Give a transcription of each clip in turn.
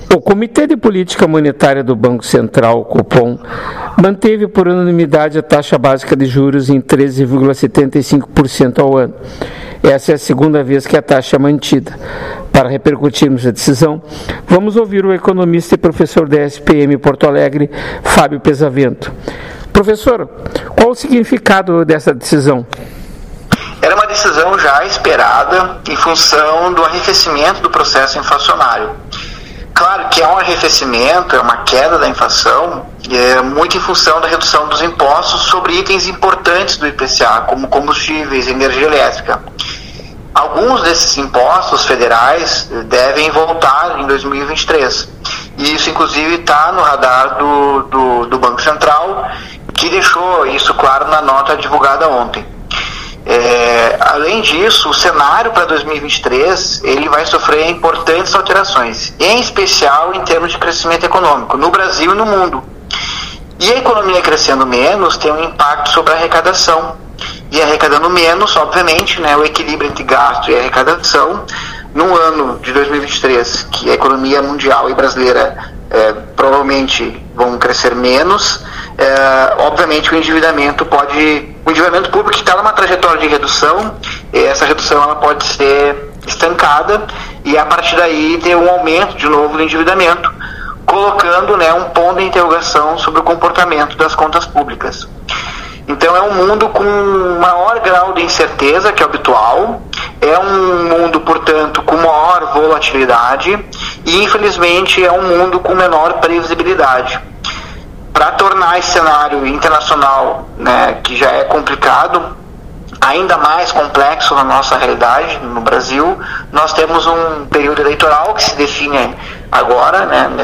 O Comitê de Política Monetária do Banco Central, o Copom, manteve por unanimidade a taxa básica de juros em 13,75% ao ano. Essa é a segunda vez que a taxa é mantida. Para repercutirmos a decisão, vamos ouvir o economista e professor da SPM Porto Alegre, Fábio Pesavento. Professor, qual o significado dessa decisão? Era uma decisão já esperada em função do arrefecimento do processo inflacionário. Claro que é um arrefecimento, é uma queda da inflação, muito em função da redução dos impostos sobre itens importantes do IPCA, como combustíveis e energia elétrica. Alguns desses impostos federais devem voltar em 2023. E isso, inclusive, está no radar do Banco Central, que deixou isso claro na nota divulgada ontem. Além disso, o cenário para 2023 ele vai sofrer importantes alterações, em especial em termos de crescimento econômico, no Brasil e no mundo. E a economia crescendo menos tem um impacto sobre a arrecadação. E arrecadando menos, obviamente, o equilíbrio entre gasto e arrecadação, no ano de 2023, que a economia mundial e brasileira provavelmente vão crescer menos, obviamente o endividamento público que está numa trajetória de redução, essa redução ela pode ser estancada e a partir daí ter um aumento de novo do endividamento, colocando um ponto de interrogação sobre o comportamento das contas públicas. Então é um mundo com maior grau de incerteza que é habitual, é um mundo, portanto, com maior volatilidade e, infelizmente, é um mundo com menor previsibilidade. Para tornar esse cenário internacional, que já é complicado, ainda mais complexo na nossa realidade, no Brasil, nós temos um período eleitoral que se define agora,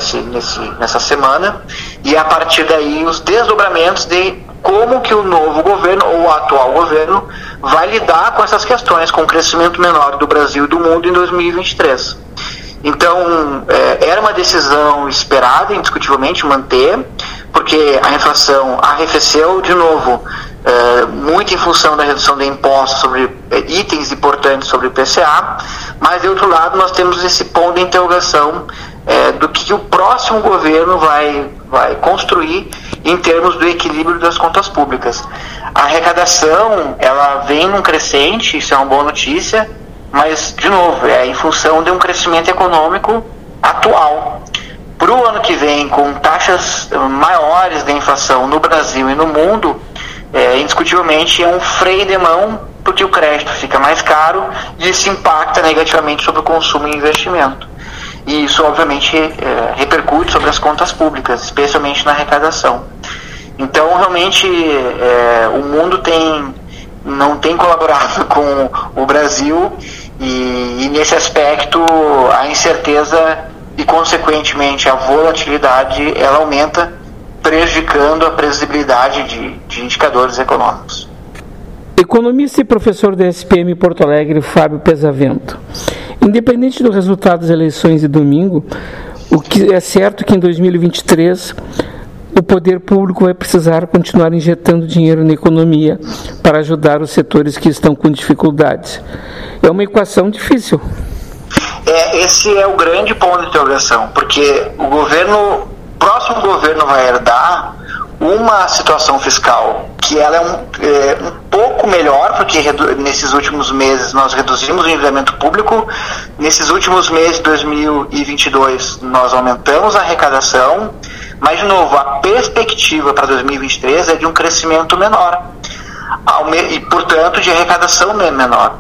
nessa semana, e a partir daí os desdobramentos de como que o novo governo, ou o atual governo, vai lidar com essas questões, com o crescimento menor do Brasil e do mundo em 2023. Então, era uma decisão esperada, indiscutivelmente, manter, porque a inflação arrefeceu de novo, muito em função da redução de impostos sobre itens importantes sobre o IPCA, mas, de outro lado, nós temos esse ponto de interrogação do que o próximo governo vai construir em termos do equilíbrio das contas públicas. A arrecadação, ela vem num crescente, isso é uma boa notícia, mas, de novo, é em função de um crescimento econômico atual. Para o ano que vem, com taxas maiores de inflação no Brasil e no mundo, indiscutivelmente é um freio de mão, porque o crédito fica mais caro e isso impacta negativamente sobre o consumo e investimento. E isso, obviamente, repercute sobre as contas públicas, especialmente na arrecadação. Então, realmente, o mundo não tem colaborado com o Brasil e nesse aspecto, a incerteza e, consequentemente, a volatilidade, ela aumenta, prejudicando a previsibilidade de indicadores econômicos. Economista e professor da SPM Porto Alegre, Fábio Pesavento. Independente do resultado das eleições de domingo, o que é certo é que em 2023 o poder público vai precisar continuar injetando dinheiro na economia para ajudar os setores que estão com dificuldades. É uma equação difícil. Esse é o grande ponto de interrogação, porque o próximo governo vai herdar uma situação fiscal que ela é um pouco melhor, porque nesses últimos meses nós reduzimos o endividamento público, nesses últimos meses de 2022 nós aumentamos a arrecadação, mas, de novo, a perspectiva para 2023 é de um crescimento menor, e, portanto, de arrecadação menor.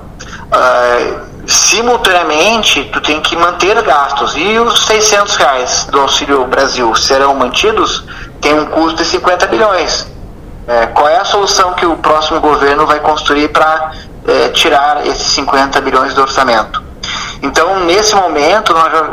Simultaneamente, tu tem que manter gastos, e os R$600 do Auxílio Brasil serão mantidos, tem um custo de 50 bilhões. Qual é a solução que o próximo governo vai construir para tirar esses 50 bilhões do orçamento? Então, nesse momento,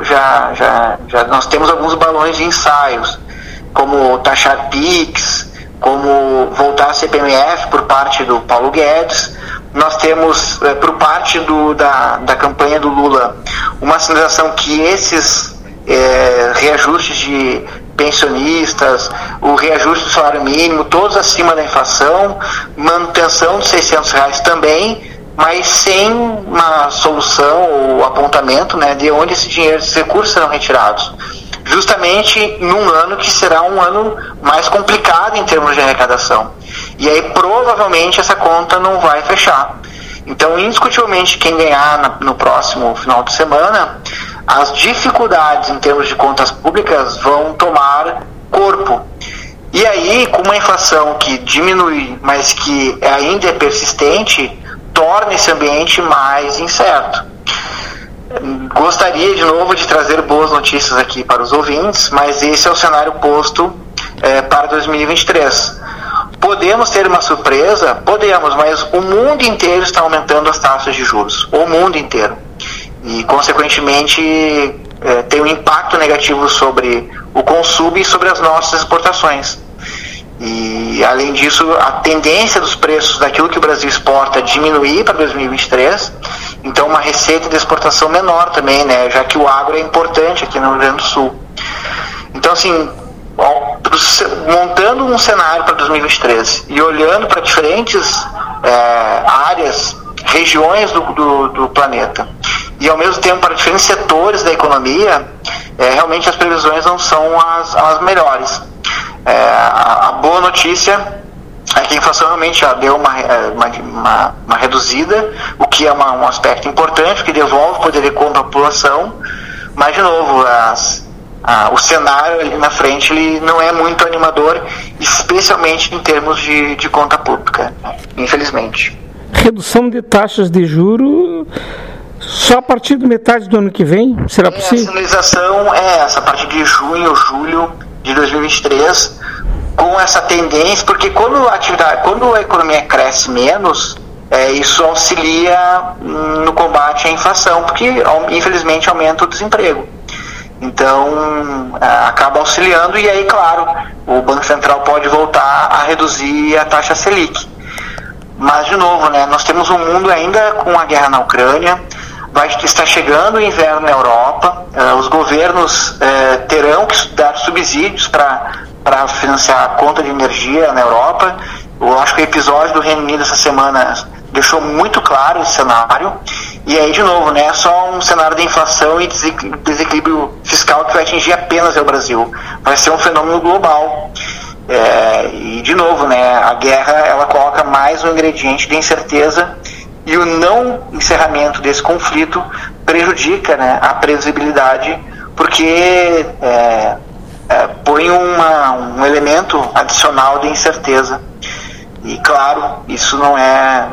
nós temos alguns balões de ensaios, como taxar PIX, como voltar a CPMF por parte do Paulo Guedes. Nós temos, por parte da campanha do Lula, uma sinalização que esses reajustes de pensionistas, o reajuste do salário mínimo, todos acima da inflação, manutenção de R$600 também, mas sem uma solução ou apontamento de onde esse dinheiro, esses recursos serão retirados. justamente num ano que será um ano mais complicado em termos de arrecadação. E aí provavelmente essa conta não vai fechar. Então, indiscutivelmente, quem ganhar no próximo final de semana, as dificuldades em termos de contas públicas vão tomar corpo. E aí, com uma inflação que diminui, mas que ainda é persistente, torna esse ambiente mais incerto. Gostaria, de novo, de trazer boas notícias aqui para os ouvintes, mas esse é o cenário posto para 2023. Podemos ter uma surpresa? Podemos, mas o mundo inteiro está aumentando as taxas de juros. O mundo inteiro. E, consequentemente, tem um impacto negativo sobre o consumo e sobre as nossas exportações. E, além disso, a tendência dos preços daquilo que o Brasil exporta é diminuir para 2023, então uma receita de exportação menor também, né, já que o agro é importante aqui no Rio Grande do Sul. Então, assim, montando um cenário para 2023 e olhando para diferentes áreas, regiões do planeta, e ao mesmo tempo para diferentes setores da economia, realmente as previsões não são as melhores. A boa notícia é que a inflação realmente já deu uma reduzida, o que é um aspecto importante, que devolve poder de compra à população, mas, de novo, o cenário ali na frente ele não é muito animador, especialmente em termos de conta pública, infelizmente. Redução de taxas de juros só a partir de metade do ano que vem? Será possível? A sinalização é essa, a partir de junho, julho de 2023, com essa tendência, porque quando a economia cresce menos, isso auxilia no combate à inflação, porque infelizmente aumenta o desemprego. Então, acaba auxiliando, e aí, claro, o Banco Central pode voltar a reduzir a taxa Selic. Mas, de novo, né, nós temos um mundo ainda com a guerra na Ucrânia, está chegando o inverno na Europa, os governos terão que dar subsídios para financiar a conta de energia na Europa. Eu acho que o episódio do Reino Unido essa semana deixou muito claro esse cenário. E aí, de novo, né, é só um cenário de inflação e desequilíbrio fiscal que vai atingir apenas o Brasil. Vai ser um fenômeno global. E, de novo, né, a guerra ela coloca mais um ingrediente de incerteza, e o não encerramento desse conflito prejudica, né, a previsibilidade, porque põe um elemento adicional de incerteza. E, claro, isso não é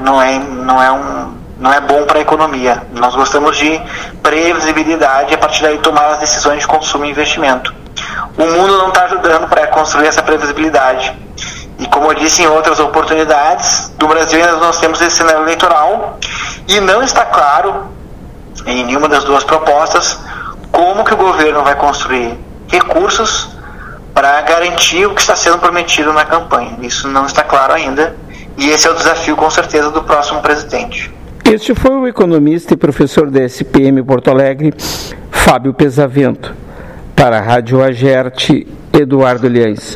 bom para a economia. Nós gostamos de previsibilidade e, a partir daí, tomar as decisões de consumo e investimento. O mundo não está ajudando para construir essa previsibilidade. E, como eu disse em outras oportunidades, do Brasil ainda nós temos esse cenário eleitoral, e não está claro, em nenhuma das duas propostas, como que o governo vai construir recursos para garantir o que está sendo prometido na campanha. Isso não está claro ainda, e esse é o desafio, com certeza, do próximo presidente. Este foi o economista e professor da SPM Porto Alegre, Fábio Pesavento. Para a Rádio Agerte, Eduardo Liães.